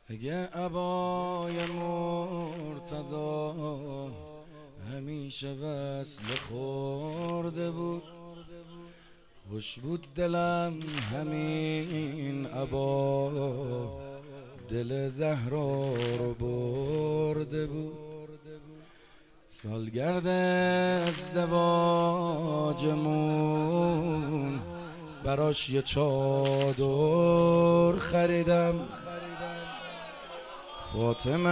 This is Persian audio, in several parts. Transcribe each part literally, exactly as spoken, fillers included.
اگه عبای مرتضا همیشه وصل خورده بود، خوش بود دلم همین عبا دل زهرا رو برده بود. سالگرد ازدواجمون براش یه چادر خریدم، فاطمه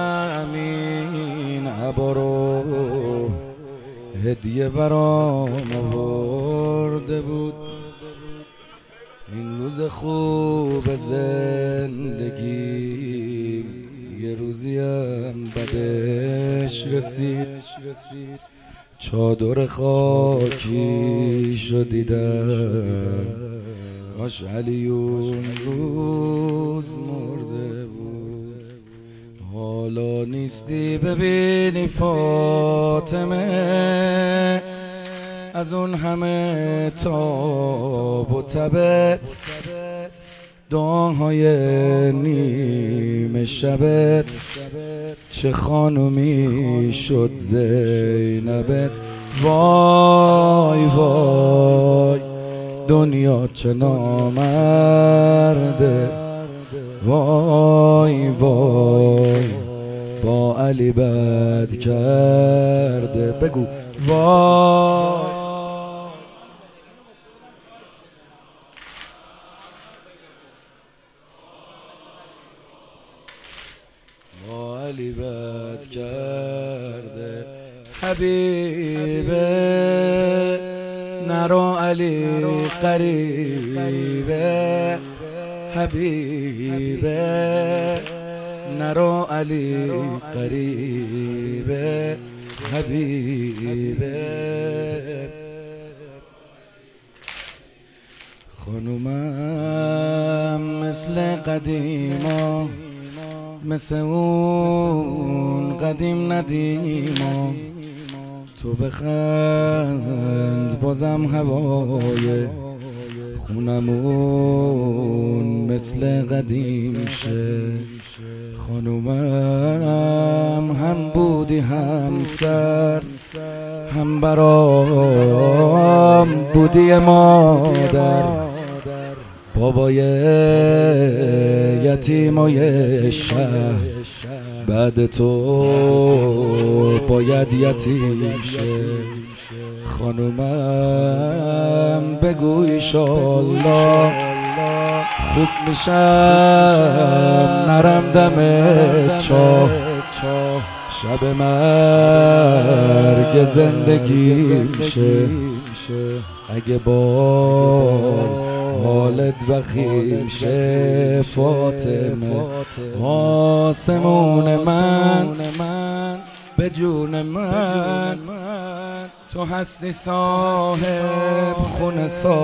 امین عبا رو هدیه برام آورده بود. این روز خوب زندگی یه روزیم بدش رسید، چادر خاکی شو دیدم کاش علی اون روز مرده بود. حالا نیستی ببینی فاطمه، از اون همه تاب و تبت دعاهای نیمه شبت، چه خانومی شد زینبت. وای وای دنیا چه نامرده، وای وای با علی بد کرده. بگو وای با علی بد کرده. حبیبه نرو علی قریبه، حبیبه نرو علی قریبه، حبیبه. خانومم مثل قدیما، مثل اون قدیم ندیما، تو بخند بازم هوای خونمون مثل قدیم شه. خانومم هم بودی هم سر، هم برام بودی مادر، بابای یتیمای شهر بعد تو باید یتیم شه. خانومم بگو ایشالله خوب میشم نرم دم چاه، شب مرگ زندگی شه. اگه باز حالت وخیم شه فاطمه، آسمون من به جون من، تو هستی صاحب خون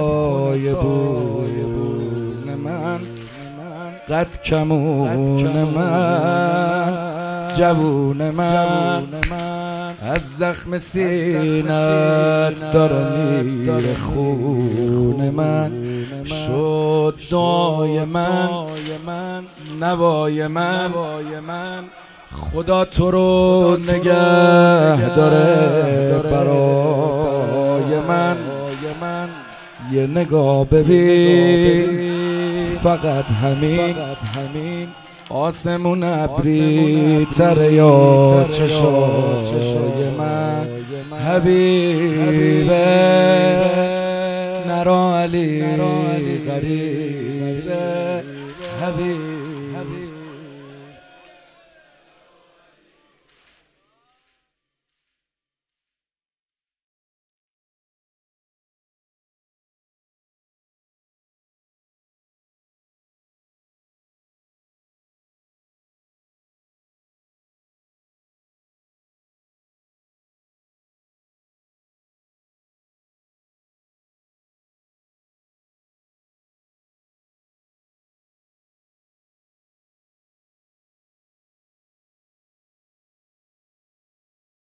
سایبون من، قد کمون من جوون من، از زخم سینت داره میره خون من. شد دعای من نوای من، خدا تو رو نگه داره برای من. یه نگاه ببین فقط همین، آسمون ابری تره یا چشای من. حبیبه نرو علی غریبه، حبیبه